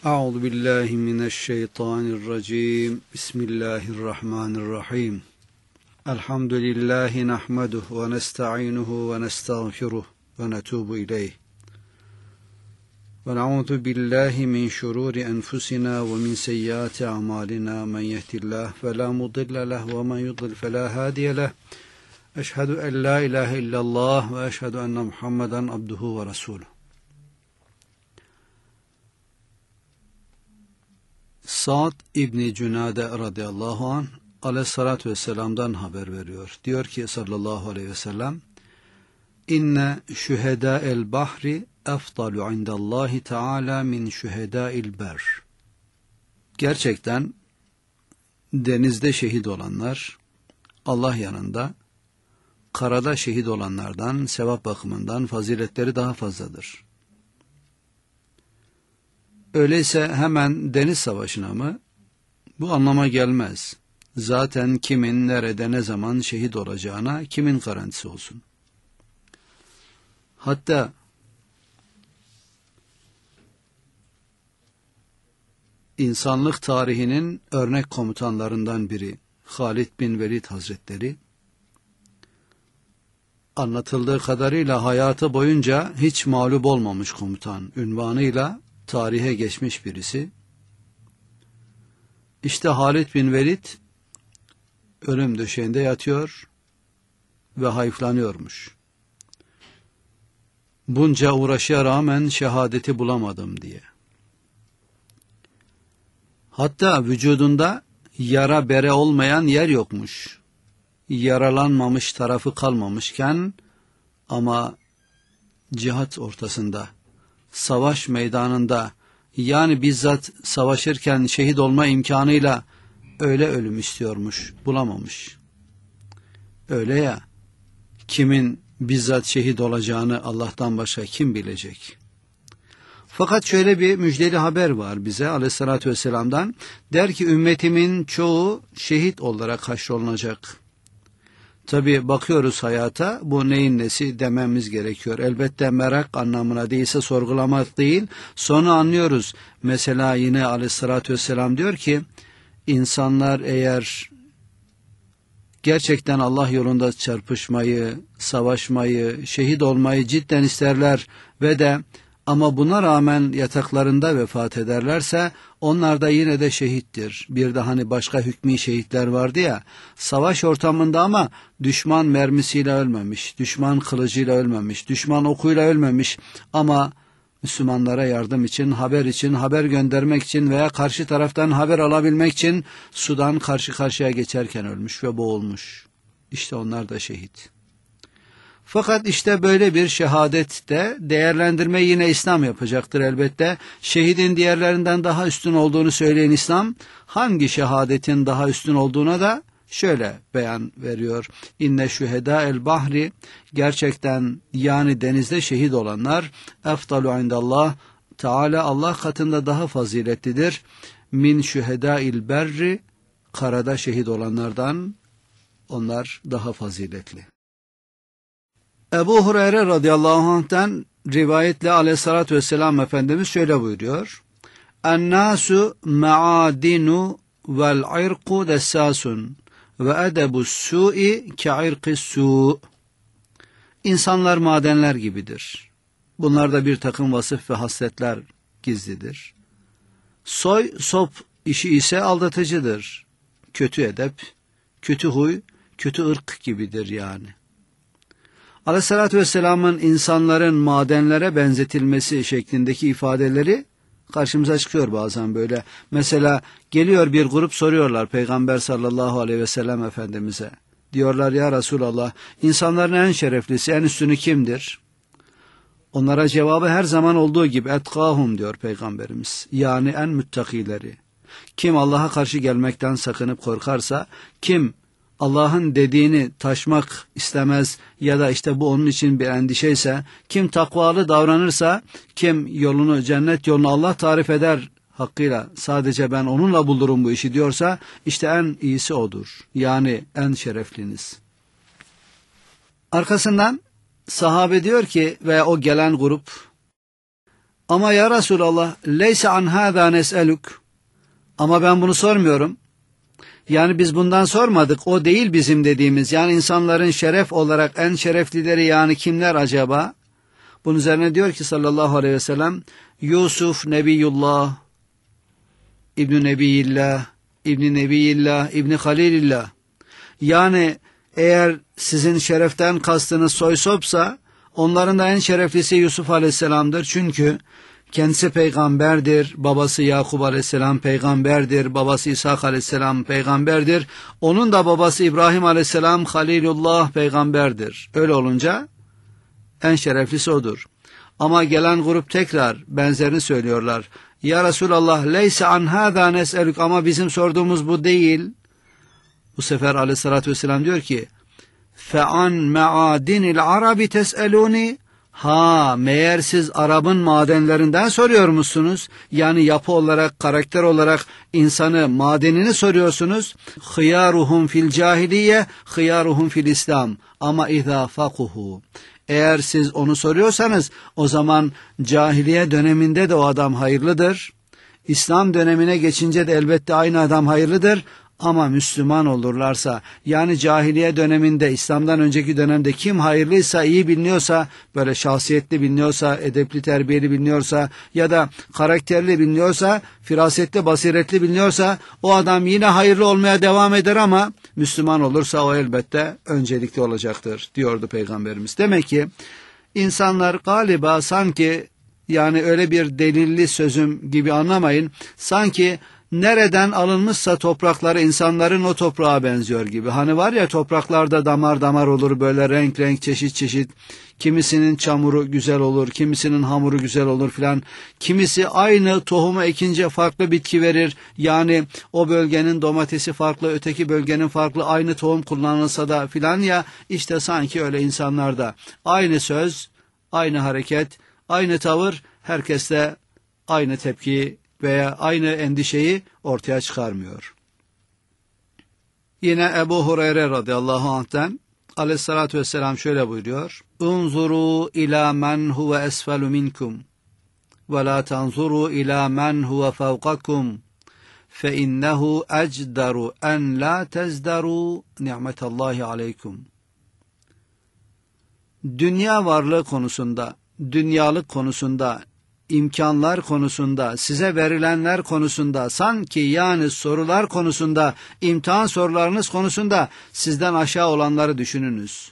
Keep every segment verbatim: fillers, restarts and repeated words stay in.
Euzu billahi mineşşeytanirracim. Bismillahirrahmanirrahim. Elhamdülillahi nahmeduhu ve nestainuhu ve nestağfiruh ve netubu ileyh. Ve na'udzu billahi min şururi enfusina ve min seyyiati a'malina. Men yehdihillahu fela mudille lehu ve men yudlil fela hadiye lehu. Eşhedü en la ilahe illallah ve eşhedü enne Muhammeden abduhu ve resuluh. Sa'd İbni Cünade radıyallahu anh aleyhissalatü vesselam'dan haber veriyor. Diyor ki sallallahu aleyhi ve sellem: İnne şühedâ'el bahri efdalu indallahi teâlâ min şühedâ'il ber. Gerçekten denizde şehit olanlar Allah yanında karada şehit olanlardan sevap bakımından faziletleri daha fazladır. Öyleyse hemen deniz savaşına mı? Bu anlama gelmez. Zaten kimin, nerede, ne zaman şehit olacağına kimin garantisi olsun? Hatta insanlık tarihinin örnek komutanlarından biri Halid bin Velid Hazretleri, anlatıldığı kadarıyla hayatı boyunca hiç mağlup olmamış komutan unvanıyla tarihe geçmiş birisi. İşte Halid bin Velid ölüm döşeğinde yatıyor ve hayıflanıyormuş. Bunca uğraşıya rağmen şehadeti bulamadım diye. Hatta vücudunda yara bere olmayan yer yokmuş. Yaralanmamış tarafı kalmamışken ama cihat ortasında, savaş meydanında, yani bizzat savaşırken şehit olma imkanıyla öyle ölüm istiyormuş, bulamamış. Öyle ya, kimin bizzat şehit olacağını Allah'tan başka kim bilecek? Fakat şöyle bir müjdeli haber var bize aleyhissalatü vesselam'dan. Der ki ümmetimin çoğu şehit olarak haşrolunacak. Tabi bakıyoruz hayata, bu neyin nesi dememiz gerekiyor. Elbette merak anlamına değilse sorgulamak değil. Sonra anlıyoruz. Mesela yine aleyhissalatü vesselam diyor ki, insanlar eğer gerçekten Allah yolunda çarpışmayı, savaşmayı, şehit olmayı cidden isterler ve de ama buna rağmen yataklarında vefat ederlerse onlar da yine de şehittir. Bir de hani başka hükmî şehitler vardı ya, savaş ortamında ama düşman mermisiyle ölmemiş, düşman kılıcıyla ölmemiş, düşman okuyla ölmemiş ama Müslümanlara yardım için, haber için, haber göndermek için veya karşı taraftan haber alabilmek için sudan karşı karşıya geçerken ölmüş ve boğulmuş. İşte onlar da şehit. Fakat işte böyle bir şehadette değerlendirme yine İslam yapacaktır elbette. Şehidin diğerlerinden daha üstün olduğunu söyleyen İslam, hangi şehadetin daha üstün olduğuna da şöyle beyan veriyor. İnne şühedâ'el bahri, gerçekten yani denizde şehit olanlar efdalu indallah Teala Allah katında daha faziletlidir. Min şühedâ'il berri, karada şehit olanlardan onlar daha faziletli. Ebu Hureyre radıyallahu anh'ten rivayetle aleyhissalatü vesselam Efendimiz şöyle buyuruyor. Ennâsu me'adinu vel irku dessâsun ve edebus su'i ke'irkis su'. İnsanlar madenler gibidir. Bunlarda bir takım vasıf ve hasletler gizlidir. Soy, sop işi ise aldatıcıdır. Kötü edep, kötü huy, kötü ırk gibidir yani. Aleyhissalatü vesselamın insanların madenlere benzetilmesi şeklindeki ifadeleri karşımıza çıkıyor bazen böyle. Mesela geliyor bir grup, soruyorlar Peygamber sallallahu aleyhi ve sellem Efendimiz'e. Diyorlar ya Resulallah, insanların en şereflisi, en üstünü kimdir? Onlara cevabı her zaman olduğu gibi etkâhum diyor Peygamberimiz. Yani en müttakileri. Kim Allah'a karşı gelmekten sakınıp korkarsa, kim Allah'ın dediğini taşmak istemez ya da işte bu onun için bir endişeyse, kim takvalı davranırsa, kim yolunu, cennet yolunu Allah tarif eder hakkıyla, sadece ben onunla bulurum bu işi diyorsa, işte en iyisi odur. Yani en şerefliniz. Arkasından sahabe diyor ki veya o gelen grup, Ama ya Resulallah, leyse an hâzâ nes'eluk. Ama ben bunu sormuyorum. Yani biz bundan sormadık. O değil bizim dediğimiz. Yani insanların şeref olarak en şereflileri yani kimler acaba? Bunun üzerine diyor ki sallallahu aleyhi ve sellem, Yusuf Nebiyullah, İbn-i Nebiyillah, İbn-i Nebiyillah, İbn-i Halilillah. Yani eğer sizin şereften kastınız soy sopsa, onların da en şereflisi Yusuf aleyhisselamdır. Çünkü kendisi peygamberdir, babası Yakub aleyhisselam peygamberdir, babası İshak aleyhisselam peygamberdir. Onun da babası İbrahim aleyhisselam Halilullah peygamberdir. Öyle olunca en şereflisi odur. Ama gelen grup tekrar benzerini söylüyorlar. Ya Resulallah, leyse an hâzâ nes'elük, ama bizim sorduğumuz bu değil. Bu sefer aleyhissalatü vesselam diyor ki, fe'an me'adinil arabi tes'elûni. Ha, meğer siz Arap'ın madenlerinden soruyor musunuz? Yani yapı olarak, karakter olarak insanı, madenini soruyorsunuz. Hıyaruhum fil cahiliye, hıyaruhum fil İslam. Ama izâ fakuhu. Eğer siz onu soruyorsanız, o zaman cahiliye döneminde de o adam hayırlıdır. İslam dönemine geçince de elbette aynı adam hayırlıdır. Ama Müslüman olurlarsa, yani cahiliye döneminde, İslam'dan önceki dönemde kim hayırlıysa, iyi biliniyorsa, böyle şahsiyetli biliniyorsa, edepli terbiyeli biliniyorsa ya da karakterli biliniyorsa, firasetli, basiretli biliniyorsa, o adam yine hayırlı olmaya devam eder ama Müslüman olursa o elbette öncelikli olacaktır diyordu Peygamberimiz. Demek ki insanlar galiba sanki, yani öyle bir delilli sözüm gibi anlamayın, sanki nereden alınmışsa toprakları insanların o toprağa benziyor gibi. Hani var ya, topraklarda damar damar olur, böyle renk renk, çeşit çeşit. Kimisinin çamuru güzel olur, kimisinin hamuru güzel olur filan. Kimisi aynı tohumu ekince farklı bitki verir. Yani o bölgenin domatesi farklı, öteki bölgenin farklı, aynı tohum kullanılsa da filan, ya işte sanki öyle insanlarda. Aynı söz, aynı hareket, aynı tavır, herkeste aynı tepki veya aynı endişeyi ortaya çıkarmıyor. Yine Ebu Hureyre radıyallahu anh'ten aleyhissalatü vesselam şöyle buyuruyor. Unzuru ila men huve esfelu minkum ve la tanzuru ila men huve fevkakum fe innehu ecdaru en la tezdaru ni'metallahi aleykum. Dünya varlığı konusunda, dünyalık konusunda, imkanlar konusunda, size verilenler konusunda, sanki yani sorular konusunda, imtihan sorularınız konusunda sizden aşağı olanları düşününüz.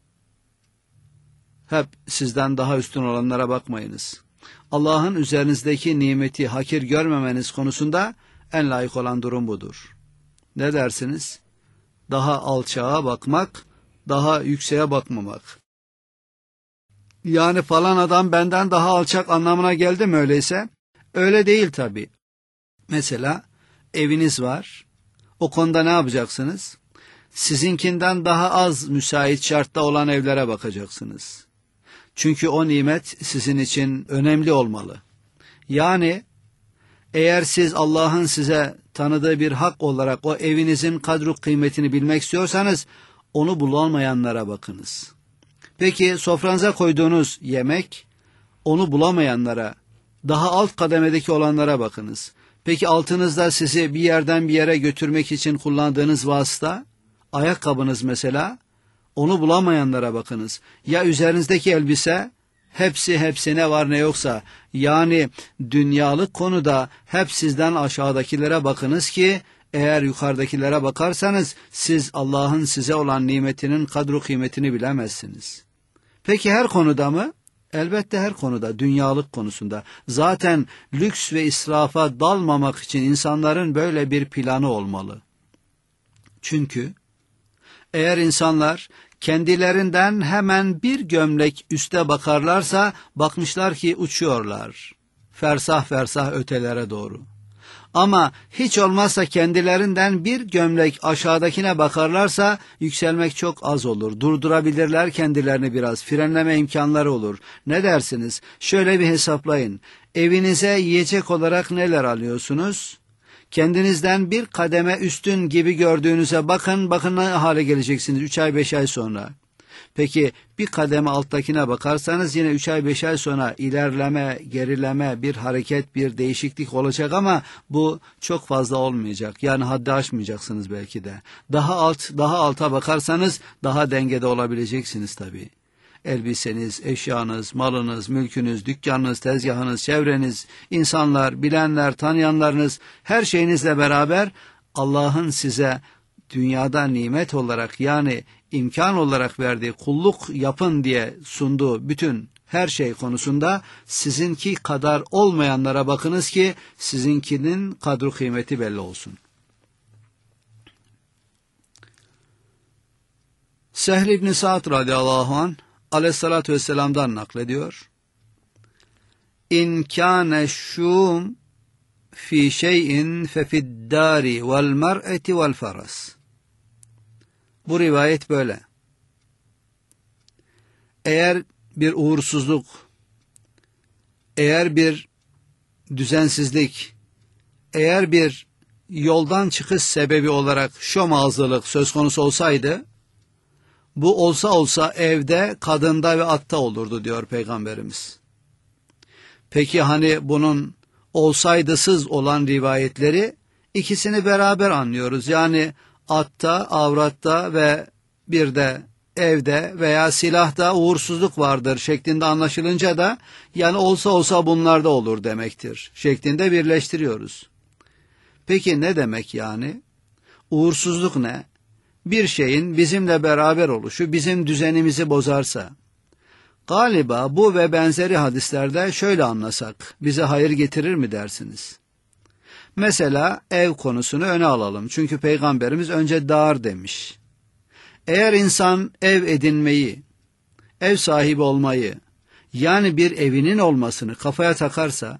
Hep sizden daha üstün olanlara bakmayınız. Allah'ın üzerinizdeki nimeti hakir görmemeniz konusunda en layık olan durum budur. Ne dersiniz? Daha alçağa bakmak, daha yükseğe bakmamak. Yani falan adam benden daha alçak anlamına geldi mi öyleyse? Öyle değil tabii. Mesela eviniz var. O konuda ne yapacaksınız? Sizinkinden daha az müsait şartta olan evlere bakacaksınız. Çünkü o nimet sizin için önemli olmalı. Yani eğer siz Allah'ın size tanıdığı bir hak olarak o evinizin kadru kıymetini bilmek istiyorsanız, onu bulamayanlara bakınız. Peki sofranıza koyduğunuz yemek, onu bulamayanlara, daha alt kademedeki olanlara bakınız. Peki altınızda sizi bir yerden bir yere götürmek için kullandığınız vasıta, ayakkabınız mesela, onu bulamayanlara bakınız. Ya üzerinizdeki elbise, hepsi hepsi ne var ne yoksa, yani dünyalık konuda hep sizden aşağıdakilere bakınız ki, eğer yukarıdakilere bakarsanız siz Allah'ın size olan nimetinin kadru kıymetini bilemezsiniz. Peki her konuda mı? Elbette her konuda, dünyalık konusunda. Zaten lüks ve israfa dalmamak için insanların böyle bir planı olmalı. Çünkü eğer insanlar kendilerinden hemen bir gömlek üste bakarlarsa, bakmışlar ki uçuyorlar. Fersah fersah ötelere doğru. Ama hiç olmazsa kendilerinden bir gömlek aşağıdakine bakarlarsa yükselmek çok az olur. Durdurabilirler kendilerini biraz. Frenleme imkanları olur. Ne dersiniz? Şöyle bir hesaplayın. Evinize yiyecek olarak neler alıyorsunuz? Kendinizden bir kademe üstün gibi gördüğünüze bakın. Bakın ne hale geleceksiniz üç ay beş ay sonra. Peki bir kademe alttakine bakarsanız yine üç ay beş ay sonra ilerleme, gerileme, bir hareket, bir değişiklik olacak ama bu çok fazla olmayacak. Yani haddi aşmayacaksınız belki de. Daha alt, daha alta bakarsanız daha dengede olabileceksiniz tabii. Elbiseniz, eşyanız, malınız, mülkünüz, dükkanınız, tezgahınız, çevreniz, insanlar, bilenler, tanıyanlarınız, her şeyinizle beraber Allah'ın size dünyada nimet olarak, yani imkan olarak verdiği, kulluk yapın diye sunduğu bütün her şey konusunda sizinki kadar olmayanlara bakınız ki sizinkinin kadru kıymeti belli olsun. Sehl İbn Sa'd radıyallahu anh Aleyhissalatü vesselam'dan naklediyor. İn kâne şûm fi şeyin fe fi'd-dâri vel mer'eti vel faras. Bu rivayet böyle. Eğer bir uğursuzluk, eğer bir düzensizlik, eğer bir yoldan çıkış sebebi olarak şomağızlılık söz konusu olsaydı, bu olsa olsa evde, kadında ve atta olurdu diyor Peygamberimiz. Peki hani bunun olsaydısız olan rivayetleri ikisini beraber anlıyoruz. Yani atta, avratta ve bir de evde veya silahta uğursuzluk vardır şeklinde anlaşılınca da yani olsa olsa bunlarda olur demektir şeklinde birleştiriyoruz. Peki ne demek yani? Uğursuzluk ne? Bir şeyin bizimle beraber oluşu bizim düzenimizi bozarsa, galiba bu ve benzeri hadislerde şöyle anlasak, bize hayır getirir mi dersiniz? Mesela ev konusunu öne alalım. Çünkü Peygamberimiz önce dar demiş. Eğer insan ev edinmeyi, ev sahibi olmayı, yani bir evinin olmasını kafaya takarsa,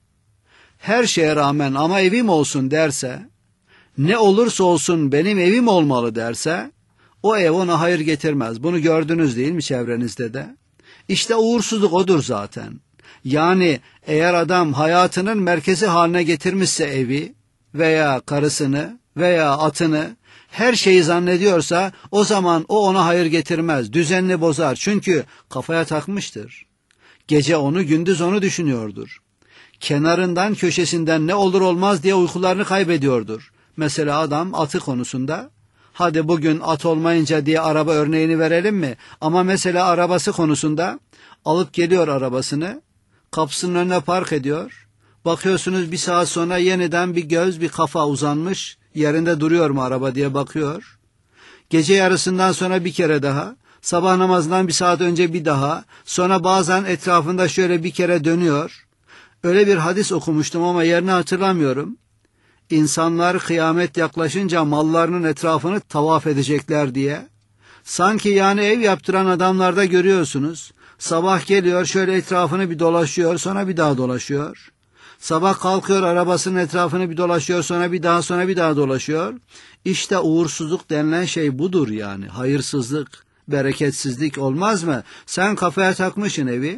her şeye rağmen ama evim olsun derse, ne olursa olsun benim evim olmalı derse, o ev ona hayır getirmez. Bunu gördünüz değil mi çevrenizde de? İşte uğursuzluk odur zaten. Yani eğer adam hayatının merkezi haline getirmişse evi veya karısını veya atını, her şeyi zannediyorsa o zaman o ona hayır getirmez, düzenini bozar. Çünkü kafaya takmıştır. Gece onu, gündüz onu düşünüyordur. Kenarından, köşesinden ne olur olmaz diye uykularını kaybediyordur. Mesela adam atı konusunda, hadi bugün at olmayınca diye araba örneğini verelim mi? Ama mesela arabası konusunda alıp geliyor arabasını, kapısının önüne park ediyor. Bakıyorsunuz bir saat sonra yeniden bir göz, bir kafa uzanmış, yerinde duruyor mu araba diye bakıyor. Gece yarısından sonra bir kere daha, sabah namazından bir saat önce bir daha, sonra bazen etrafında şöyle bir kere dönüyor. Öyle bir hadis okumuştum ama yerini hatırlamıyorum. İnsanlar kıyamet yaklaşınca mallarının etrafını tavaf edecekler diye. Sanki yani ev yaptıran adamlarda görüyorsunuz. Sabah geliyor şöyle etrafını bir dolaşıyor, sonra bir daha dolaşıyor. Sabah kalkıyor arabasının etrafını bir dolaşıyor, sonra bir daha sonra bir daha dolaşıyor. İşte uğursuzluk denilen şey budur yani. Hayırsızlık, bereketsizlik olmaz mı? Sen kafaya takmışsın evi.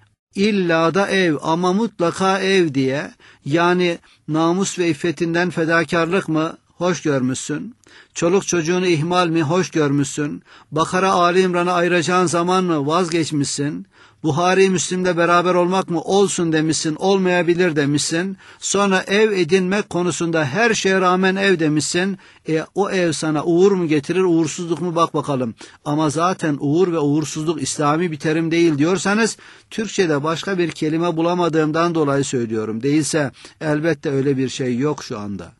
İlla da ev ama mutlaka ev diye, yani namus ve iffetinden fedakarlık mı? Hoş görmüşsün. Çoluk çocuğunu ihmal mi? Hoş görmüşsün. Bakara Ali İmran'ı ayıracağın zaman mı? Vazgeçmişsin. Buhari Müslim'le beraber olmak mı? Olsun demişsin. Olmayabilir demişsin. Sonra ev edinmek konusunda her şeye rağmen ev demişsin. E, o ev sana uğur mu getirir, uğursuzluk mu? Bak bakalım. Ama zaten uğur ve uğursuzluk İslami bir terim değil diyorsanız, Türkçe'de başka bir kelime bulamadığımdan dolayı söylüyorum. Değilse elbette öyle bir şey yok şu anda.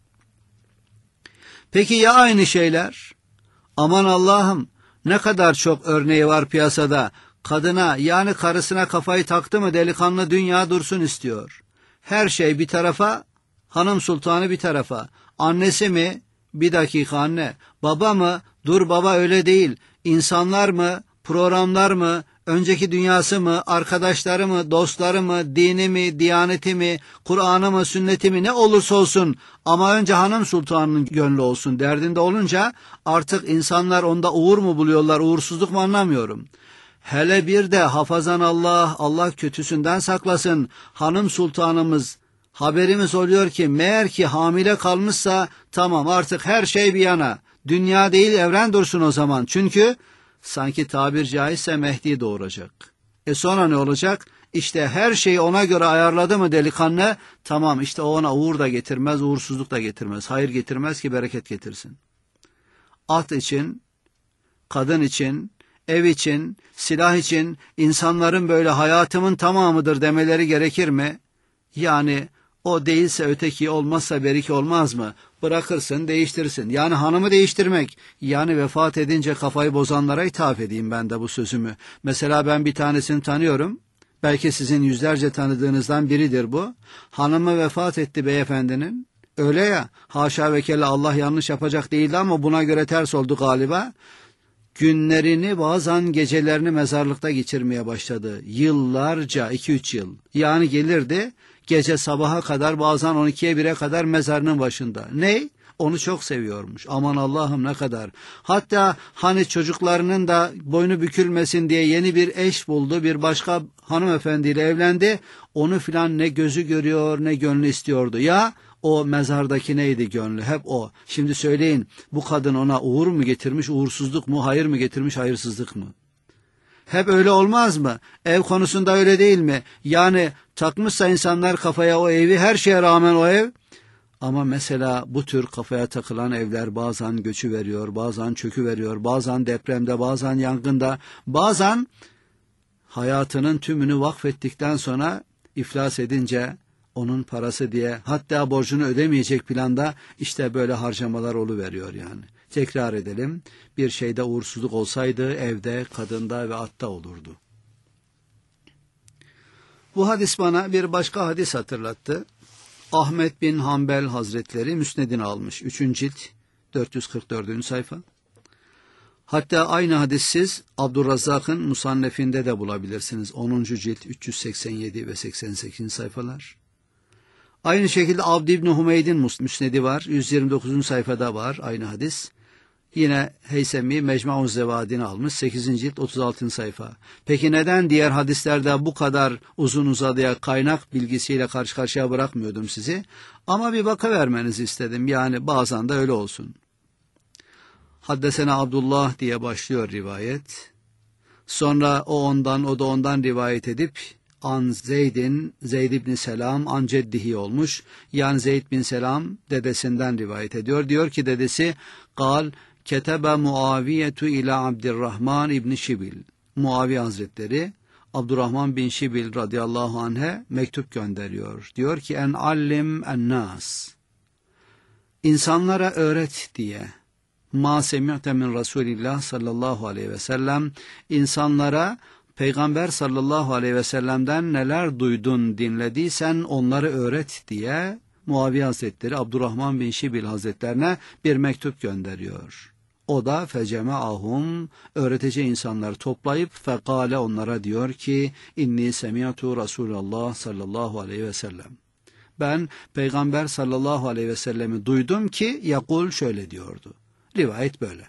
Peki ya aynı şeyler? Aman Allah'ım, ne kadar çok örneği var piyasada. Kadına, yani karısına kafayı taktı mı delikanlı dünya dursun istiyor. Her şey bir tarafa, hanım sultanı bir tarafa. Annesi mi? Bir dakika anne. Baba mı? Dur baba öyle değil. İnsanlar mı? Programlar mı? Önceki dünyası mı? Arkadaşları mı? Dostları mı? Dini mi? Diyaneti mi? Kur'an'ı mı? Sünneti mi? Ne olursa olsun. Ama önce hanım sultanının gönlü olsun derdinde olunca artık insanlar onda uğur mu buluyorlar, uğursuzluk mu anlamıyorum. Hele bir de hafazan Allah, Allah kötüsünden saklasın. Hanım sultanımız, haberimiz oluyor ki meğer ki hamile kalmışsa tamam artık her şey bir yana. Dünya değil evren dursun o zaman. Çünkü sanki tabir caizse Mehdi doğuracak. E sonra ne olacak? İşte her şeyi ona göre ayarladı mı delikanlı? Tamam, işte o ona uğur da getirmez, uğursuzluk da getirmez. Hayır getirmez ki bereket getirsin. At için, kadın için, ev için, silah için insanların böyle hayatımın tamamıdır demeleri gerekir mi? Yani o değilse öteki, olmazsa beriki olmaz mı? Bırakırsın, değiştirsin. Yani hanımı değiştirmek. Yani vefat edince kafayı bozanlara ithaf edeyim ben de bu sözümü. Mesela ben bir tanesini tanıyorum. Belki sizin yüzlerce tanıdığınızdan biridir bu. Hanımı vefat etti beyefendinin. Öyle ya, haşa ve kella, Allah yanlış yapacak değildi ama buna göre ters oldu galiba. Günlerini, bazen gecelerini mezarlıkta geçirmeye başladı. Yıllarca, iki üç yıl. Yani gelirdi gece sabaha kadar, bazen on ikiye bire kadar mezarının başında. Ne? Onu çok seviyormuş. Aman Allah'ım ne kadar. Hatta hani çocuklarının da boynu bükülmesin diye yeni bir eş buldu. Bir başka hanımefendiyle evlendi. Onu filan ne gözü görüyor ne gönlü istiyordu. Ya o mezardaki neydi gönlü? Hep o. Şimdi söyleyin, bu kadın ona uğur mu getirmiş, uğursuzluk mu? Hayır mı getirmiş, hayırsızlık mı? Hep öyle olmaz mı? Ev konusunda öyle değil mi? Yani takmışsa insanlar kafaya o evi, her şeye rağmen o ev. Ama mesela bu tür kafaya takılan evler bazen göçü veriyor, bazen çökü veriyor, bazen depremde, bazen yangında, bazen hayatının tümünü vakfettikten sonra iflas edince onun parası diye, hatta borcunu ödemeyecek planda işte böyle harcamalar oluveriyor yani. Tekrar edelim, bir şeyde uğursuzluk olsaydı evde, kadında ve atta olurdu. Bu hadis bana bir başka hadis hatırlattı. Ahmet bin Hanbel Hazretleri Müsned'ini almış. üçüncü cilt, dört yüz kırk dördüncü sayfa. Hatta aynı hadis siz Abdurrazzak'ın Musannef'inde de bulabilirsiniz. onuncu cilt, üç yüz seksen yedi ve seksen sekizinci sayfalar. Aynı şekilde Abd İbni Humeyd'in Müsned'i var. yüz yirmi dokuzuncu sayfada var aynı hadis. Yine Heysemi Mecmu Zevadini almış. sekizinci cilt, otuz altıncı sayfa. Peki neden diğer hadislerde bu kadar uzun uzadıya kaynak bilgisiyle karşı karşıya bırakmıyordum sizi? Ama bir bakıvermenizi istedim. Yani bazen de öyle olsun. Haddesena Abdullah diye başlıyor rivayet. Sonra o ondan, o da ondan rivayet edip an Zeyd'in, Zeyd ibn Selam an ceddihi olmuş. Yani Zeyd bin Selam dedesinden rivayet ediyor. Diyor ki dedesi kal ketebe Muaviyetu ila Abdurrahman ibn Şibil. Muaviye Hazretleri Abdurrahman bin Şibil radıyallahu anh'e mektup gönderiyor. Diyor ki en allim en nas. İnsanlara öğret diye. Ma semi'te min Resulillah sallallahu aleyhi ve sellem. İnsanlara Peygamber sallallahu aleyhi ve sellem'den neler duydun, dinlediysen onları öğret diye Muaviye Hazretleri Abdurrahman bin Şibil Hazretlerine bir mektup gönderiyor. O da fecemaahum, öğreteceği insanları toplayıp fekale, onlara diyor ki inni semi'tu Resulallah sallallahu aleyhi ve sellem. Ben Peygamber sallallahu aleyhi ve sellemi duydum ki yakul şöyle diyordu. Rivayet böyle.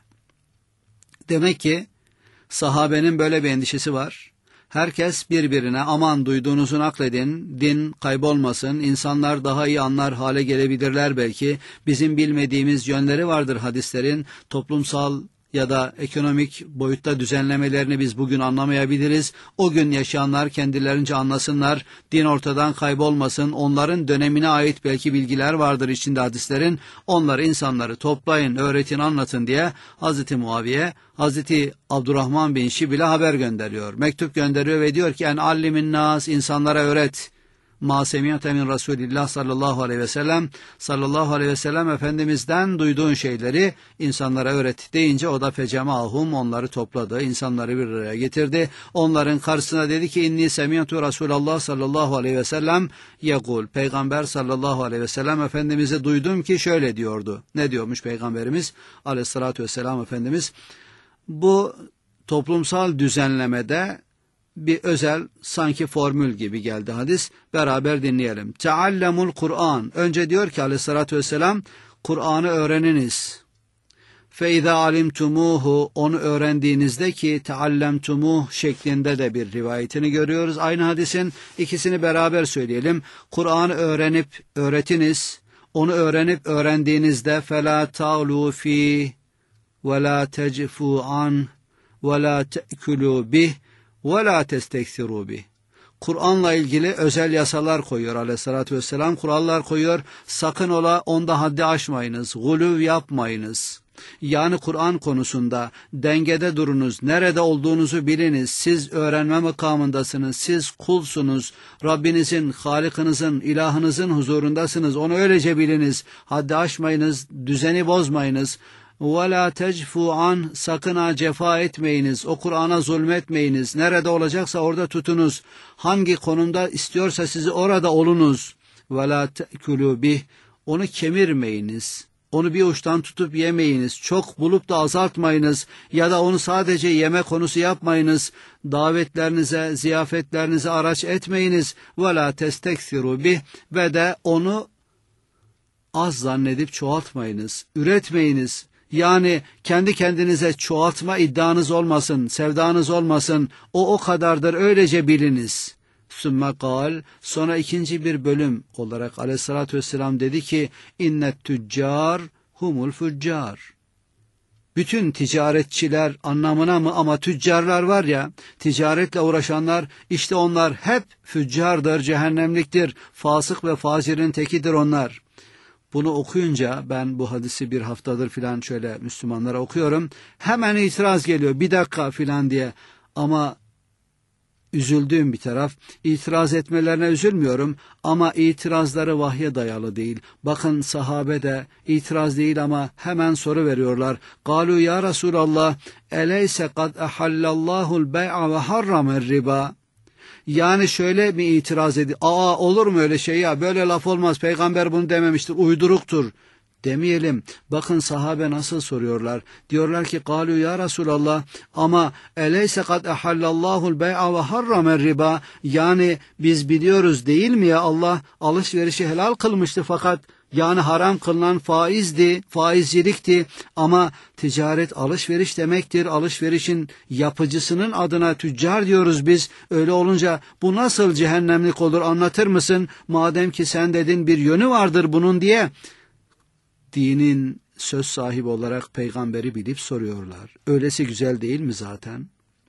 Demek ki sahabenin böyle bir endişesi var. Herkes birbirine aman duyduğunuzu nakledin, din kaybolmasın, insanlar daha iyi anlar hale gelebilirler belki. Bizim bilmediğimiz yönleri vardır hadislerin, toplumsal ya da ekonomik boyutta düzenlemelerini biz bugün anlamayabiliriz. O gün yaşayanlar kendilerince anlasınlar, din ortadan kaybolmasın, onların dönemine ait belki bilgiler vardır içinde hadislerin. Onları, insanları toplayın, öğretin, anlatın diye Hazreti Muaviye, Hazreti Abdurrahman bin Şibil'e haber gönderiyor. Mektup gönderiyor ve diyor ki en allimin nas, insanlara öğret. Ma semiyate min Resulillah sallallahu aleyhi ve sellem, sallallahu aleyhi ve sellem Efendimiz'den duyduğun şeyleri insanlara öğret deyince o da fecemaahum, onları topladı, insanları bir araya getirdi. Onların karşısına dedi ki inni semiyatu Resulallah sallallahu aleyhi ve sellem yekul. Peygamber sallallahu aleyhi ve sellem Efendimiz'i duydum ki şöyle diyordu. Ne diyormuş Peygamberimiz aleyhissalatü vesselam Efendimiz? Bu toplumsal düzenlemede bir özel sanki formül gibi geldi hadis. Beraber dinleyelim. Teallemul Kur'an. Önce diyor ki aleyhissalatü vesselam Kur'an'ı öğreniniz. Fe izâ alimtumuhu, onu öğrendiğinizde ki teallemtumuh şeklinde de bir rivayetini görüyoruz. Aynı hadisin ikisini beraber söyleyelim. Kur'an'ı öğrenip öğretiniz. Onu öğrenip öğrendiğinizde felâ ta'lû fî ve lâ tecfû an ve la te'kulu bih ve la testeksiru bih. Kur'an'la ilgili özel yasalar koyuyor aleyhissalatü vesselam. Kurallar koyuyor. Sakın ola onda haddi aşmayınız. Guluv yapmayınız. Yani Kur'an konusunda dengede durunuz. Nerede olduğunuzu biliniz. Siz öğrenme makamındasınız. Siz kulsunuz. Rabbinizin, Halık'ınızın, ilahınızın huzurundasınız. Onu öylece biliniz. Haddi aşmayınız. Düzeni bozmayınız. وَلَا تَجْفُوا عَنْ Sakın ha cefa etmeyiniz. O Kur'an'a zulmetmeyiniz. Nerede olacaksa orada tutunuz. Hangi konumda istiyorsa sizi orada olunuz. وَلَا تَأْكُلُوا bih Onu kemirmeyiniz. Onu bir uçtan tutup yemeyiniz. Çok bulup da azaltmayınız. Ya da onu sadece yeme konusu yapmayınız. Davetlerinize, ziyafetlerinize araç etmeyiniz. وَلَا تَسْتَكْثِرُوا bih Ve de onu az zannedip çoğaltmayınız. Üretmeyiniz. Yani kendi kendinize çoğaltma iddianız olmasın, sevdanız olmasın. O o kadardır, öylece biliniz. Sümme kal, sonra ikinci bir bölüm olarak aleyhissalatü vesselam dedi ki, innet tüccar humul füccar. Bütün ticaretçiler anlamına mı, ama tüccarlar var ya, ticaretle uğraşanlar, işte onlar hep füccardır, cehennemliktir, fasık ve facirin tekidir onlar. Bunu okuyunca, ben bu hadisi bir haftadır filan şöyle Müslümanlara okuyorum, hemen itiraz geliyor, bir dakika filan diye. Ama üzüldüğüm bir taraf, itiraz etmelerine üzülmüyorum ama itirazları vahye dayalı değil. Bakın sahabe de itiraz değil ama hemen soru veriyorlar. Galu ya Resulallah, eleyse kad ahallallahu'l bey'a ve harramer riba. Yani şöyle mi itiraz ediyor? Aa, olur mu öyle şey ya? Böyle laf olmaz. Peygamber bunu dememiştir. Uyduruktur. Demeyelim. Bakın sahabe nasıl soruyorlar. Diyorlar ki galu ya Resulallah, ama eleyse kad ahallallahu'l bey'a ve harramer riba. Yani biz biliyoruz değil mi ya, Allah alışverişi helal kılmıştı fakat yani haram kılınan faizdi, faizcilikti. Ama ticaret alışveriş demektir. Alışverişin yapıcısının adına tüccar diyoruz biz. Öyle olunca bu nasıl cehennemlik olur, anlatır mısın? Madem ki sen dedin bir yönü vardır bunun diye. Dinin söz sahibi olarak peygamberi bilip soruyorlar. Öylesi güzel değil mi zaten?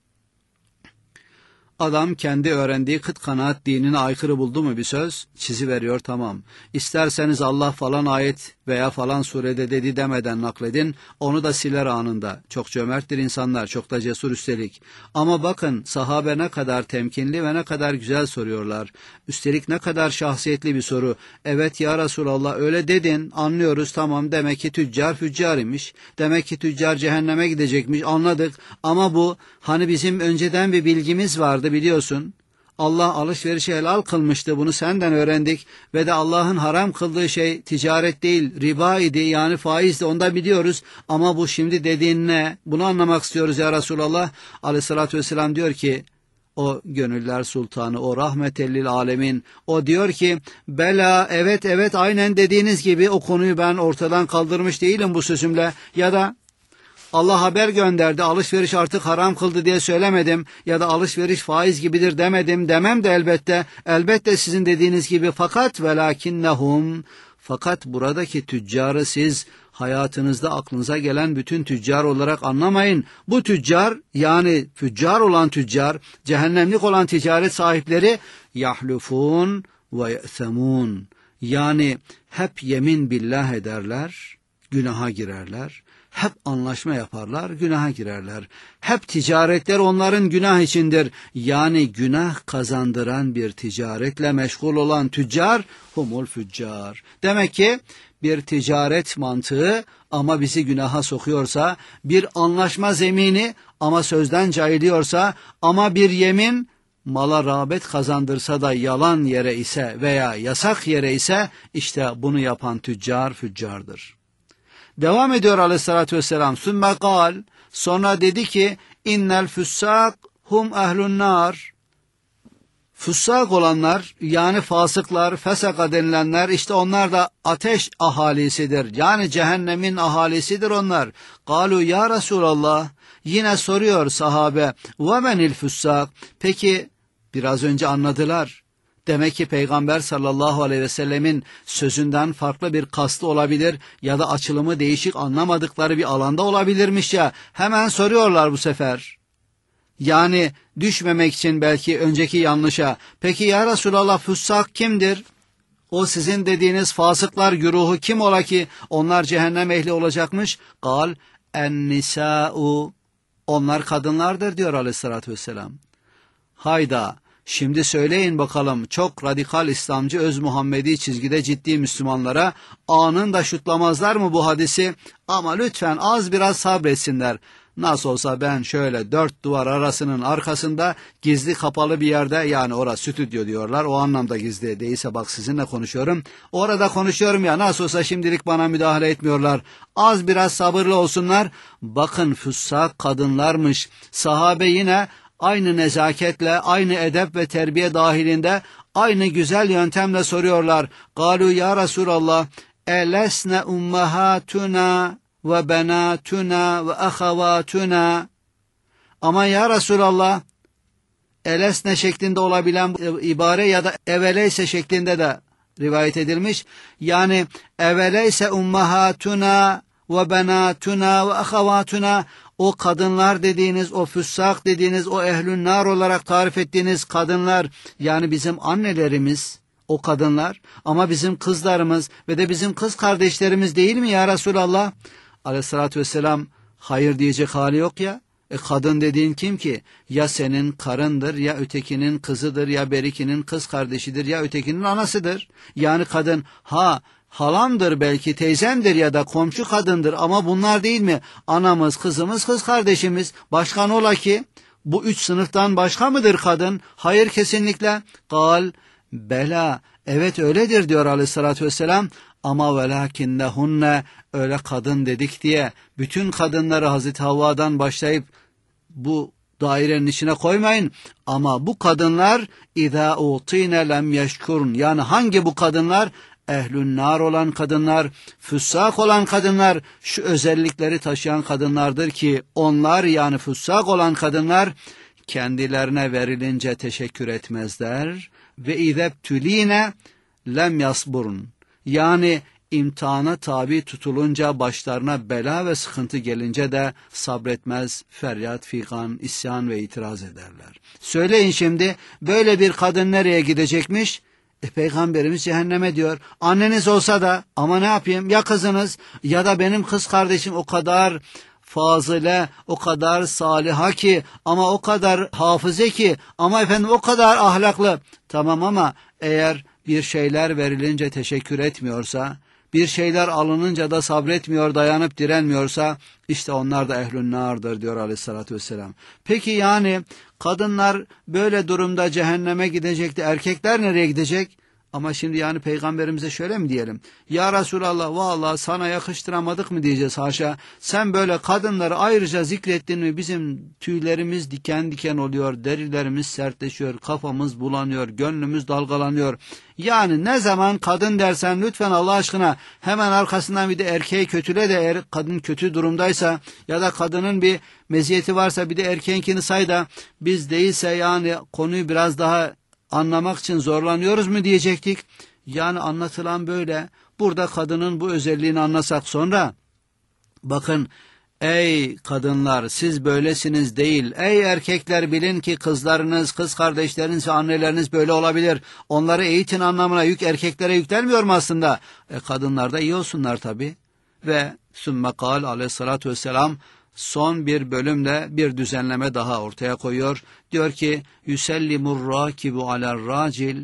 Adam kendi öğrendiği kıt kanaat dinine aykırı buldu mu bir söz, çiziveriyor, tamam. İsterseniz Allah falan ayet veya falan surede dedi demeden nakledin, onu da siler anında. Çok cömerttir insanlar, çok da cesur üstelik. Ama bakın sahabe ne kadar temkinli ve ne kadar güzel soruyorlar. Üstelik ne kadar şahsiyetli bir soru. Evet ya Resulallah, öyle dedin, anlıyoruz, tamam, demek ki tüccar füccar imiş. Demek ki tüccar cehenneme gidecekmiş, anladık. Ama bu hani bizim önceden bir bilgimiz vardı, biliyorsun. Allah alışverişi helal kılmıştı, bunu senden öğrendik ve de Allah'ın haram kıldığı şey ticaret değil, riba idi, yani faizdi, onu da biliyoruz. Ama bu şimdi dediğin ne? Bunu anlamak istiyoruz ya Resulallah. Aleyhissalatü vesselam diyor ki, o gönüller sultanı, o rahmetellil alemin, o diyor ki, bela, evet evet aynen dediğiniz gibi, o konuyu ben ortadan kaldırmış değilim bu sözümle, ya da Allah haber gönderdi, alışveriş artık haram kıldı diye söylemedim, ya da alışveriş faiz gibidir demedim, demem de elbette, elbette sizin dediğiniz gibi, fakat velakinnehum, fakat buradaki tüccarı siz hayatınızda aklınıza gelen bütün tüccar olarak anlamayın. Bu tüccar, yani füccar olan tüccar, cehennemlik olan ticaret sahipleri, yahlufun ve ye'semun, yani hep yemin billah ederler, günaha girerler. Hep anlaşma yaparlar, günaha girerler. Hep ticaretler onların günah içindir. Yani günah kazandıran bir ticaretle meşgul olan tüccar, humul füccar. Demek ki bir ticaret mantığı ama bizi günaha sokuyorsa, bir anlaşma zemini ama sözden cayılıyorsa, ama bir yemin mala rağbet kazandırsa da yalan yere ise veya yasak yere ise, işte bunu yapan tüccar füccardır. Devam ediyor aleyhissalatü vesselam. Sümme kal, sonra dedi ki, innel füssâk hum ehlun nar. Fussak olanlar, yani fasıklar, fesaka denilenler, işte onlar da ateş ahalisidir. Yani cehennemin ahalisidir onlar. Galu ya Resulallah, yine soruyor sahabe, ve menil fussak. Peki biraz önce anladılar. Demek ki Peygamber sallallahu aleyhi ve sellemin sözünden farklı bir kastı olabilir ya da açılımı değişik anlamadıkları bir alanda olabilirmiş ya. Hemen soruyorlar bu sefer. Yani düşmemek için belki önceki yanlışa. Peki ya Resulallah, fussak kimdir? O sizin dediğiniz fasıklar güruhu kim ola ki onlar cehennem ehli olacakmış? Kal en nisa'u, onlar kadınlardır diyor aleyhissalatü vesselam. Hayda, şimdi söyleyin bakalım çok radikal İslamcı öz Muhammedi çizgide ciddi Müslümanlara anında şutlamazlar mı bu hadisi? Ama lütfen az biraz sabretsinler. Nasıl olsa ben şöyle dört duvar arasının arkasında gizli kapalı bir yerde, yani orası stüdyo diyorlar, o anlamda gizli değilse bak sizinle konuşuyorum. Orada konuşuyorum ya, nasıl olsa şimdilik bana müdahale etmiyorlar. Az biraz sabırlı olsunlar. Bakın fussak kadınlarmış. Sahabe yine aynı nezaketle, aynı edep ve terbiye dahilinde, aynı güzel yöntemle soruyorlar. Galu ya Resulallah, elesne ummahatuna ve benatuna ve ahavatuna. Ama ya Resulallah, elesne şeklinde olabilen ibare ya da eveleyse şeklinde de rivayet edilmiş. Yani eveleyse ummahatuna ve benatuna ve ahavatuna, o kadınlar dediğiniz, o füssak dediğiniz, o ehlün nar olarak tarif ettiğiniz kadınlar, yani bizim annelerimiz o kadınlar, ama bizim kızlarımız ve de bizim kız kardeşlerimiz değil mi ya Resulallah? Aleyhissalatü vesselam hayır diyecek hali yok ya. E kadın dediğin kim ki? Ya senin karındır, ya ötekinin kızıdır, ya berikinin kız kardeşidir, ya ötekinin anasıdır. Yani kadın ha halamdır, belki teyzemdir ya da komşu kadındır, ama bunlar değil mi? Anamız, kızımız, kız kardeşimiz. Başka ne ola ki? Bu üç sınıftan başka mıdır kadın? Hayır, kesinlikle. Kal bela, evet öyledir diyor aleyhissalatü vesselam. Ama velakinnehunne, öyle kadın dedik diye bütün kadınları Hazreti Havva'dan başlayıp bu dairenin içine koymayın. Ama bu kadınlar İzâ utîne lem yeşkurun, yani hangi bu kadınlar? Ehlün nar olan kadınlar, fussak olan kadınlar, şu özellikleri taşıyan kadınlardır ki onlar, yani fussak olan kadınlar kendilerine verilince teşekkür etmezler. Ve izebtüline lem yasburun, yani imtihana tabi tutulunca, başlarına bela ve sıkıntı gelince de sabretmez, feryat, figan, isyan ve itiraz ederler. Söyleyin şimdi, böyle bir kadın nereye gidecekmiş? E, Peygamberimiz cehenneme diyor. Anneniz olsa da, ama ne yapayım, ya kızınız ya da benim kız kardeşim o kadar fazile, o kadar saliha ki, ama o kadar hafıze ki, ama efendim o kadar ahlaklı. Tamam, ama eğer bir şeyler verilince teşekkür etmiyorsa, bir şeyler alınınca da sabretmiyor, dayanıp direnmiyorsa, işte onlar da ehlün nardır diyor aleyhissalatü vesselam. Peki yani kadınlar böyle durumda cehenneme gidecekti, erkekler nereye gidecek? Ama şimdi yani Peygamberimize şöyle mi diyelim? Ya Resulallah, vallahi sana yakıştıramadık mı diyeceğiz, haşa. Sen böyle kadınları ayrıca zikrettin mi bizim tüylerimiz diken diken oluyor, derilerimiz sertleşiyor, kafamız bulanıyor, gönlümüz dalgalanıyor. Yani ne zaman kadın dersen lütfen Allah aşkına hemen arkasından bir de erkeği kötüle de, eğer kadın kötü durumdaysa ya da kadının bir meziyeti varsa bir de erkeğinkini say da, biz değilse yani konuyu biraz daha anlamak için zorlanıyoruz mu diyecektik. Yani anlatılan böyle. Burada kadının bu özelliğini anlasak sonra, bakın ey kadınlar siz böylesiniz değil. Ey erkekler bilin ki kızlarınız, kız kardeşleriniz ve anneleriniz böyle olabilir. Onları eğitin anlamına yük erkeklere yüklenmiyor mu aslında? E, kadınlar da iyi olsunlar tabi. Ve sümme kal aleyhissalatü vesselam son bir bölümde bir düzenleme daha ortaya koyuyor. Diyor ki yüsellimur rakibu alel racil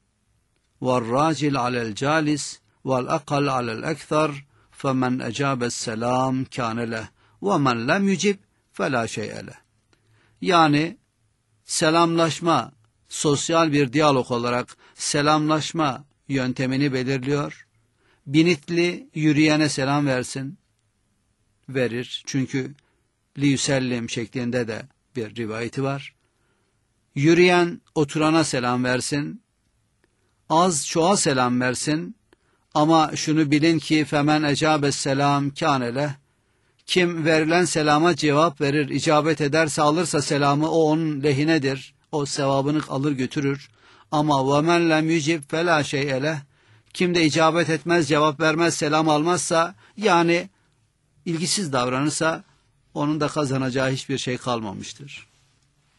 vel racil alel calis vel akal alel ekthar femen ecabes selam kâne leh ve men lem yücib felâ şey'e leh. Yani selamlaşma, sosyal bir diyalog olarak selamlaşma yöntemini belirliyor. Binitli yürüyene selam versin, verir. Çünkü liyüsellim şeklinde de bir rivayeti var. Yürüyen oturana selam versin, az çoğa selam versin, ama şunu bilin ki femen ecabes selam kâne leh, kim verilen selama cevap verir, icabet ederse, alırsa selamı, o onun lehinedir, o sevabını alır götürür. Ama ve men lem yücib felâ şey'e leh, kim de icabet etmez, cevap vermez, selam almazsa, yani ilgisiz davranırsa, onun da kazanacağı hiçbir şey kalmamıştır.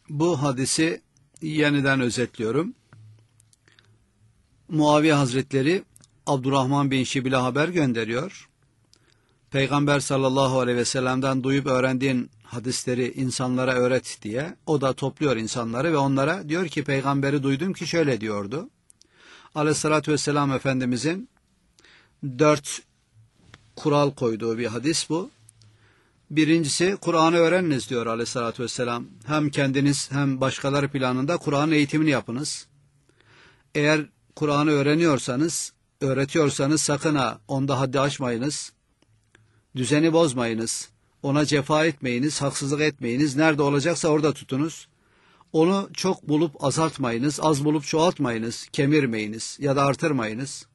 Bu hadisi yeniden özetliyorum. Muaviye Hazretleri Abdurrahman bin Şibil'e haber gönderiyor. Peygamber sallallahu aleyhi ve sellem'den duyup öğrendiğin hadisleri insanlara öğret diye. O da topluyor insanları ve onlara diyor ki peygamberi duydum ki şöyle diyordu. Aleyhissalatü vesselam Efendimizin dört kural koyduğu bir hadis bu. Birincisi Kur'an'ı öğreniniz diyor Aleyhissalatü vesselam. Hem kendiniz hem başkaları planında Kur'an eğitimini yapınız. Eğer Kur'an'ı öğreniyorsanız, öğretiyorsanız sakın ha onda haddi aşmayınız. Düzeni bozmayınız. Ona cefa etmeyiniz, haksızlık etmeyiniz. Nerede olacaksa orada tutunuz. Onu çok bulup azaltmayınız, az bulup çoğaltmayınız, kemirmeyiniz ya da artırmayınız.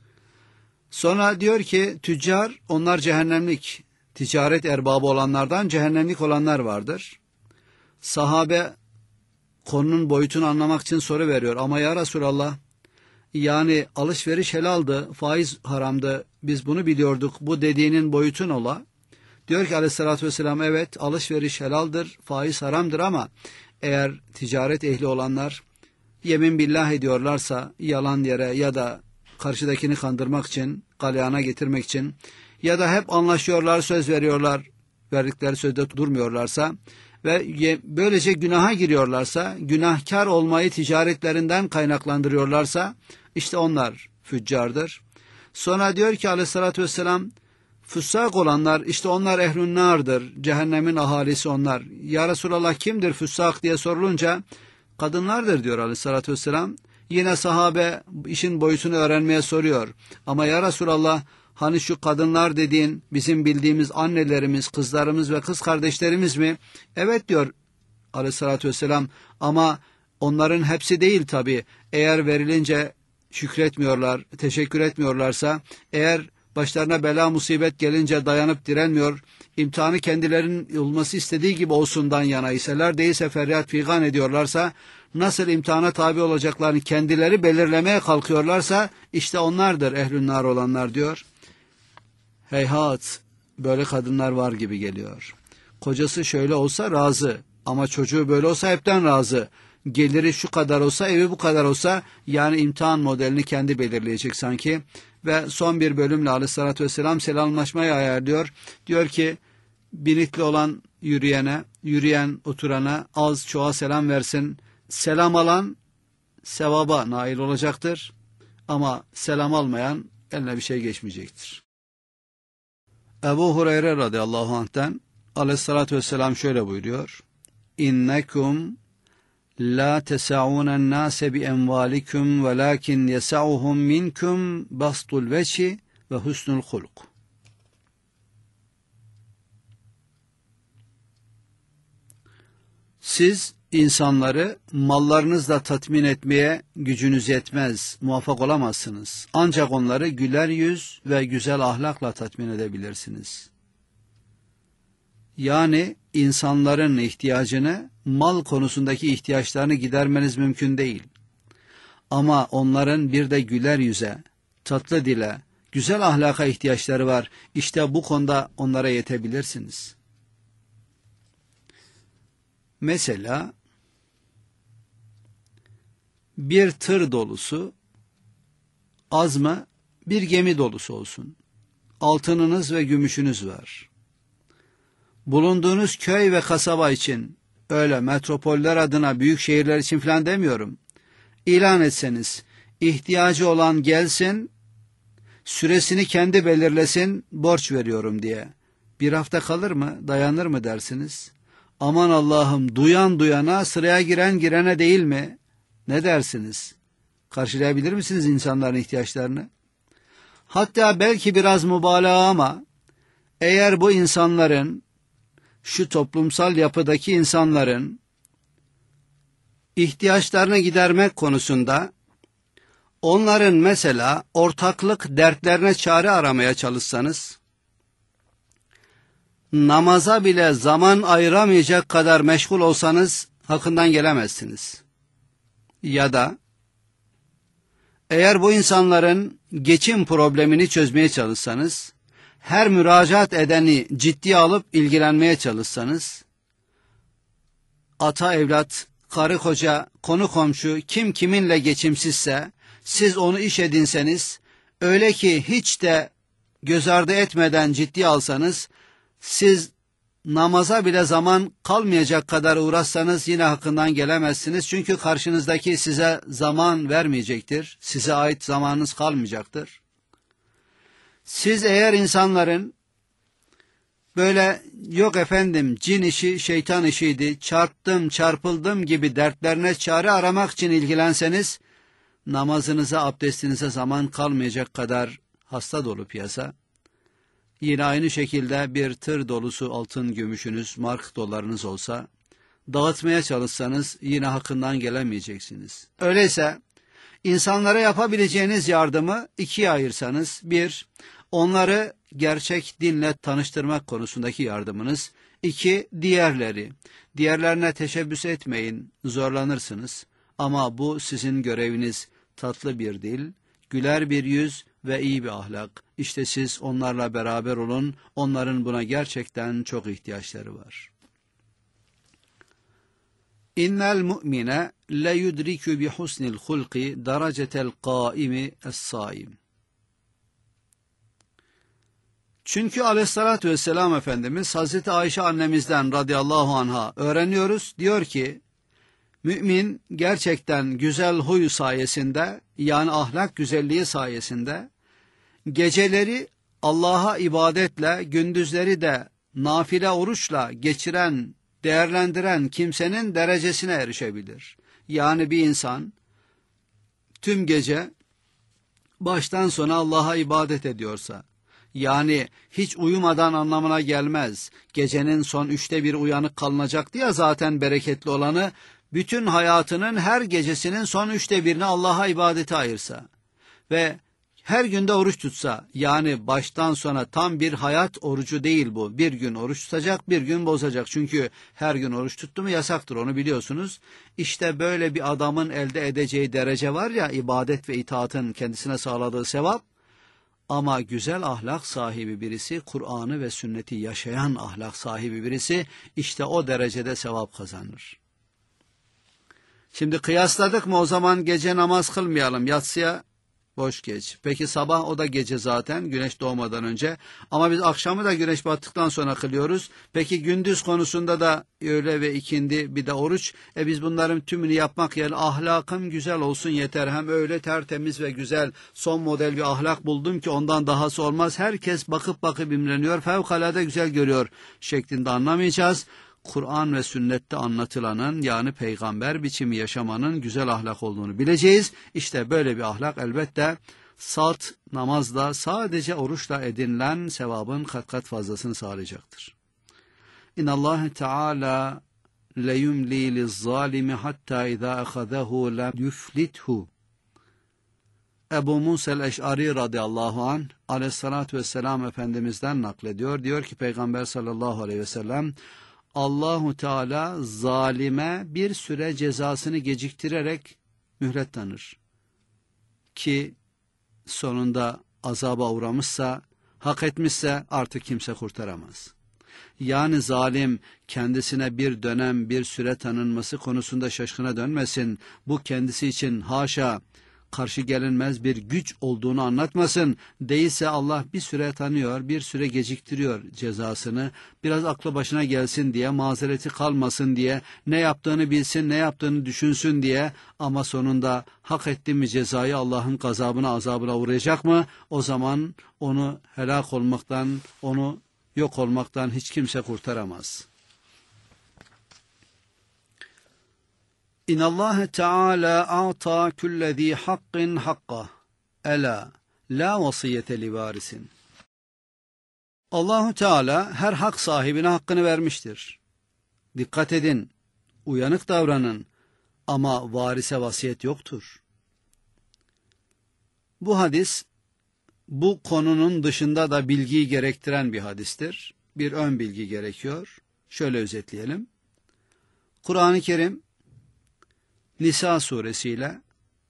Sonra diyor ki tüccar onlar cehennemlik, ticaret erbabı olanlardan cehennemlik olanlar vardır. Sahabe konunun boyutunu anlamak için soru veriyor. Ama ya Resulallah, yani alışveriş helaldi, faiz haramdı, biz bunu biliyorduk, bu dediğinin boyutu ne ola? Diyor ki aleyhissalatü vesselam evet alışveriş helaldir, faiz haramdır ama eğer ticaret ehli olanlar yemin billah ediyorlarsa yalan yere ya da karşıdakini kandırmak için, galyana getirmek için ya da hep anlaşıyorlar, söz veriyorlar, verdikleri sözde durmuyorlarsa ve böylece günaha giriyorlarsa, günahkar olmayı ticaretlerinden kaynaklandırıyorlarsa işte onlar füccardır. Sonra diyor ki aleyhissalatü vesselam fussak olanlar işte onlar ehlün nardır, cehennemin ahalisi onlar. Ya Resulallah kimdir fussak diye sorulunca kadınlardır diyor aleyhissalatü vesselam. Yine sahabe işin boyutunu öğrenmeye soruyor. Ama ya Resulallah hani şu kadınlar dediğin bizim bildiğimiz annelerimiz, kızlarımız ve kız kardeşlerimiz mi? Evet diyor aleyhissalatü vesselam ama onların hepsi değil tabi. Eğer verilince şükretmiyorlar, teşekkür etmiyorlarsa, eğer başlarına bela musibet gelince dayanıp direnmiyor, imtihanı kendilerinin olması istediği gibi olsundan yana iseler, değilse feryat figan ediyorlarsa, nasıl imtihana tabi olacaklarını kendileri belirlemeye kalkıyorlarsa, işte onlardır ehlün nar olanlar diyor. Heyhat, böyle kadınlar var gibi geliyor. Kocası şöyle olsa razı ama çocuğu böyle olsa hepten razı. Geliri şu kadar olsa, evi bu kadar olsa, yani imtihan modelini kendi belirleyecek sanki. Ve son bir bölümle aleyhissalatü vesselam selamlaşmayı ayarlıyor. Diyor ki binikli olan yürüyene, yürüyen oturana az çoğa selam versin. Selam alan sevaba nail olacaktır. Ama selam almayan eline bir şey geçmeyecektir. Ebu Hureyre radıyallahu anh'ten aleyhissalatü vesselam şöyle buyuruyor. İnnekum la tesa'unen nase bi envalikum velakin yesa'uhum minkum bastul veçi ve husnul huluk. Siz insanları mallarınızla tatmin etmeye gücünüz yetmez, muvaffak olamazsınız. Ancak onları güler yüz ve güzel ahlakla tatmin edebilirsiniz. Yani insanların ihtiyacını, mal konusundaki ihtiyaçlarını gidermeniz mümkün değil. Ama onların bir de güler yüze, tatlı dile, güzel ahlaka ihtiyaçları var. İşte bu konuda onlara yetebilirsiniz. Mesela bir tır dolusu az mı bir gemi dolusu olsun. Altınınız ve gümüşünüz var. Bulunduğunuz köy ve kasaba için, öyle metropoller adına büyük şehirler için falan demiyorum. İlan etseniz, ihtiyacı olan gelsin, süresini kendi belirlesin, borç veriyorum diye. Bir hafta kalır mı, dayanır mı dersiniz? Aman Allah'ım, duyan duyana, sıraya giren girene değil mi? Ne dersiniz? Karşılayabilir misiniz insanların ihtiyaçlarını? Hatta belki biraz mübalağa ama, eğer bu insanların, şu toplumsal yapıdaki insanların ihtiyaçlarını gidermek konusunda onların mesela ortaklık dertlerine çare aramaya çalışsanız, namaza bile zaman ayıramayacak kadar meşgul olsanız hakkından gelemezsiniz. Ya da eğer bu insanların geçim problemini çözmeye çalışsanız, her müracaat edeni ciddiye alıp ilgilenmeye çalışsanız, ata evlat, karı koca, konu komşu kim kiminle geçimsizse siz onu iş edinseniz, öyle ki hiç de göz ardı etmeden ciddiye alsanız, siz namaza bile zaman kalmayacak kadar uğraşsanız yine hakkından gelemezsiniz. Çünkü karşınızdaki size zaman vermeyecektir. Size ait zamanınız kalmayacaktır. Siz eğer insanların böyle yok efendim cin işi şeytan işiydi, çarptım çarpıldım gibi dertlerine çare aramak için ilgilenseniz, namazınıza abdestinize zaman kalmayacak kadar hasta dolu piyasa. Yine aynı şekilde bir tır dolusu altın gümüşünüz, mark dolarınız olsa, dağıtmaya çalışsanız yine hakkından gelemeyeceksiniz. Öyleyse insanlara yapabileceğiniz yardımı ikiye ayırsanız, bir, onları gerçek dinle tanıştırmak konusundaki yardımınız, iki, diğerleri. Diğerlerine teşebbüs etmeyin, zorlanırsınız. Ama bu sizin göreviniz, tatlı bir dil, güler bir yüz ve iyi bir ahlak. İşte siz onlarla beraber olun, onların buna gerçekten çok ihtiyaçları var. İnnel mu'mine le yudriku bi husnil hulki derecetel kaimi es-saim. Çünkü aleyhissalatü vesselam Efendimiz Hazreti Ayşe annemizden radıyallahu anha öğreniyoruz. Diyor ki, mümin gerçekten güzel huy sayesinde, yani ahlak güzelliği sayesinde, geceleri Allah'a ibadetle, gündüzleri de nafile oruçla geçiren, değerlendiren kimsenin derecesine erişebilir. Yani bir insan tüm gece baştan sona Allah'a ibadet ediyorsa, yani hiç uyumadan anlamına gelmez. Gecenin son üçte bir uyanık kalınacaktı ya zaten bereketli olanı, bütün hayatının her gecesinin son üçte birini Allah'a ibadete ayırsa ve her günde oruç tutsa, yani baştan sona tam bir hayat orucu değil bu. Bir gün oruç tutacak, bir gün bozacak. Çünkü her gün oruç tuttu mu yasaktır, onu biliyorsunuz. İşte böyle bir adamın elde edeceği derece var ya, ibadet ve itaatın kendisine sağladığı sevap. Ama güzel ahlak sahibi birisi, Kur'an'ı ve sünneti yaşayan ahlak sahibi birisi, işte o derecede sevap kazanır. Şimdi kıyasladık mı o zaman gece namaz kılmayalım, yatsıya boş geç. Peki sabah, o da gece zaten, güneş doğmadan önce. Ama biz akşamı da güneş battıktan sonra kılıyoruz. Peki gündüz konusunda da öğle ve ikindi, bir de oruç. E biz bunların tümünü yapmak yerine ahlakım güzel olsun yeter. Hem öyle tertemiz ve güzel son model bir ahlak buldum ki ondan dahası olmaz. Herkes bakıp bakıp imreniyor, fevkalade güzel görüyor şeklinde anlamayacağız. Kur'an ve sünnette anlatılanın, yani peygamber biçimi yaşamanın güzel ahlak olduğunu bileceğiz. İşte böyle bir ahlak elbette salt namazla, sadece oruçla edinilen sevabın kat kat fazlasını sağlayacaktır. İnnallâhe Teâlâ le yumlî lizzâlimi hattâ izâ akhadahu lem yuflithu. Ebu Musa el-Eş'ari radıyallahu anh aleyhissalatü vesselam Efendimiz'den naklediyor. Diyor ki Peygamber sallallahu aleyhi ve sellem, Allahu Teala zalime bir süre cezasını geciktirerek mühlet tanır. Ki sonunda azaba uğramışsa, hak etmişse artık kimse kurtaramaz. Yani zalim kendisine bir dönem, bir süre tanınması konusunda şaşkına dönmesin. Bu kendisi için haşa karşı gelinmez bir güç olduğunu anlatmasın. Değilse Allah bir süre tanıyor, bir süre geciktiriyor cezasını. Biraz aklı başına gelsin diye, mazereti kalmasın diye, ne yaptığını bilsin, ne yaptığını düşünsün diye. Ama sonunda hak etti mi cezayı, Allah'ın gazabına, azabına uğrayacak mı? O zaman onu helak olmaktan, onu yok olmaktan hiç kimse kurtaramaz. İnnallâhe Teâlâ a'ta kullezî hakkin hakkah. Ela la vasiyete li varisin. Allahu Teala her hak sahibine hakkını vermiştir. Dikkat edin, uyanık davranın, ama varise vasiyet yoktur. Bu hadis, bu konunun dışında da bilgiyi gerektiren bir hadistir. Bir ön bilgi gerekiyor. Şöyle özetleyelim. Kur'an-ı Kerim, Nisa suresiyle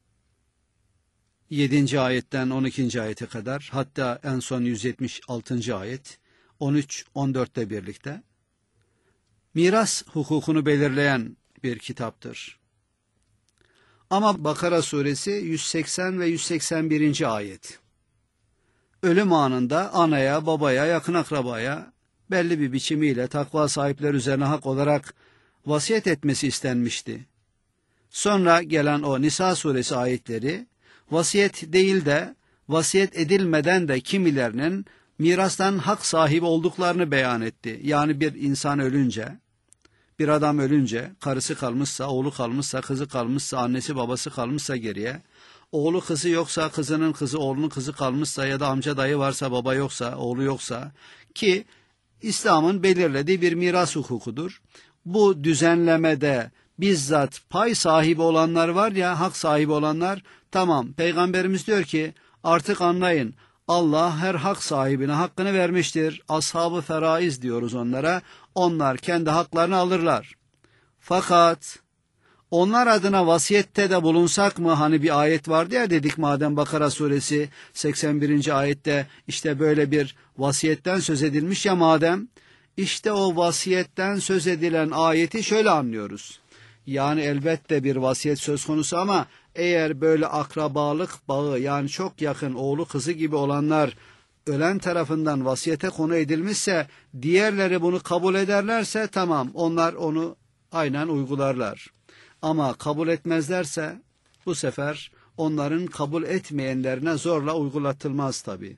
yedinci ayetten on ikinci ayete kadar, hatta en son yüz yetmiş altıncı ayet, on üç on dörtte birlikte, miras hukukunu belirleyen bir kitaptır. Ama Bakara suresi yüz seksen ve yüz seksen birinci ayet. Ölüm anında anaya, babaya, yakın akrabaya belli bir biçimiyle takva sahipleri üzerine hak olarak vasiyet etmesi istenmişti. Sonra gelen o Nisa suresi ayetleri vasiyet değil de vasiyet edilmeden de kimilerinin mirastan hak sahibi olduklarını beyan etti. Yani bir insan ölünce, bir adam ölünce, karısı kalmışsa, oğlu kalmışsa, kızı kalmışsa, annesi babası kalmışsa geriye, oğlu kızı yoksa, kızının kızı, oğlunun kızı kalmışsa ya da amca dayı varsa, baba yoksa, oğlu yoksa, ki İslam'ın belirlediği bir miras hukukudur. Bu düzenlemede bizzat pay sahibi olanlar var ya, hak sahibi olanlar, tamam, Peygamberimiz diyor ki artık anlayın, Allah her hak sahibine hakkını vermiştir. Ashab-ı feraiz diyoruz onlara. Onlar kendi haklarını alırlar. Fakat onlar adına vasiyette de bulunsak mı? Hani bir ayet vardı ya, dedik madem Bakara suresi seksen birinci ayette işte böyle bir vasiyetten söz edilmiş ya madem. İşte o vasiyetten söz edilen ayeti şöyle anlıyoruz. Yani elbette bir vasiyet söz konusu ama eğer böyle akrabalık bağı, yani çok yakın oğlu kızı gibi olanlar ölen tarafından vasiyete konu edilmişse, diğerleri bunu kabul ederlerse tamam, onlar onu aynen uygularlar. Ama kabul etmezlerse bu sefer onların kabul etmeyenlerine zorla uygulatılmaz tabi.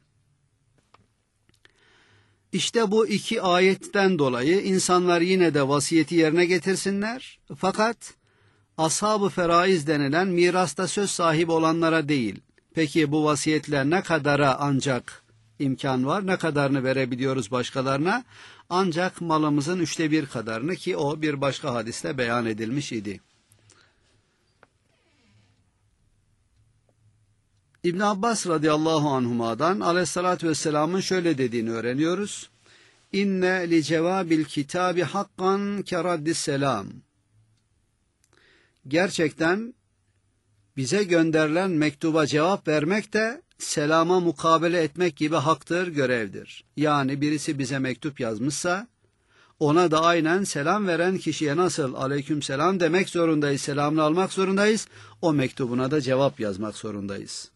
İşte bu iki ayetten dolayı insanlar yine de vasiyeti yerine getirsinler. Fakat ashab-ı feraiz denilen mirasta söz sahibi olanlara değil. Peki bu vasiyetler ne kadara ancak imkan var? Ne kadarını verebiliyoruz başkalarına? Ancak malımızın üçte bir kadarını, ki o bir başka hadiste beyan edilmiş idi. İbn Abbas radıyallahu anhuma'dan aleyhissalatü vesselamın şöyle dediğini öğreniyoruz. İnne li cevabil kitabi hakkan keraddis selam. Gerçekten bize gönderilen mektuba cevap vermek de selama mukabele etmek gibi haktır, görevdir. Yani birisi bize mektup yazmışsa ona da aynen selam veren kişiye nasıl aleyküm selam demek zorundayız, selamını almak zorundayız, o mektubuna da cevap yazmak zorundayız.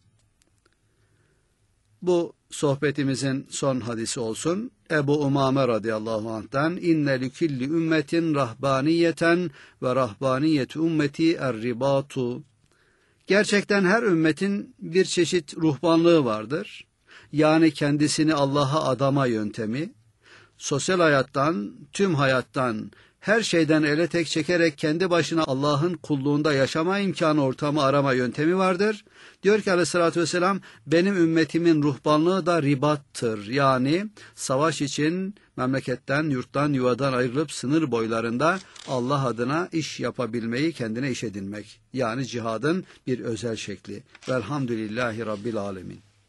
Bu sohbetimizin son hadisi olsun. Ebu Umame radıyallahu anh'tan inne likilli ümmetin rahbaniyeten ve rahbaniyetu ümmeti er-ribatu. Gerçekten her ümmetin bir çeşit ruhbanlığı vardır. Yani kendisini Allah'a adama yöntemi, sosyal hayattan, tüm hayattan, her şeyden ele tek çekerek kendi başına Allah'ın kulluğunda yaşama imkanı, ortamı arama yöntemi vardır. Diyor ki aleyhissalatü vesselam, benim ümmetimin ruhbanlığı da ribattır. Yani savaş için memleketten, yurttan, yuvadan ayrılıp sınır boylarında Allah adına iş yapabilmeyi kendine iş edinmek. Yani cihadın bir özel şekli. Velhamdülillahi Rabbil alemin.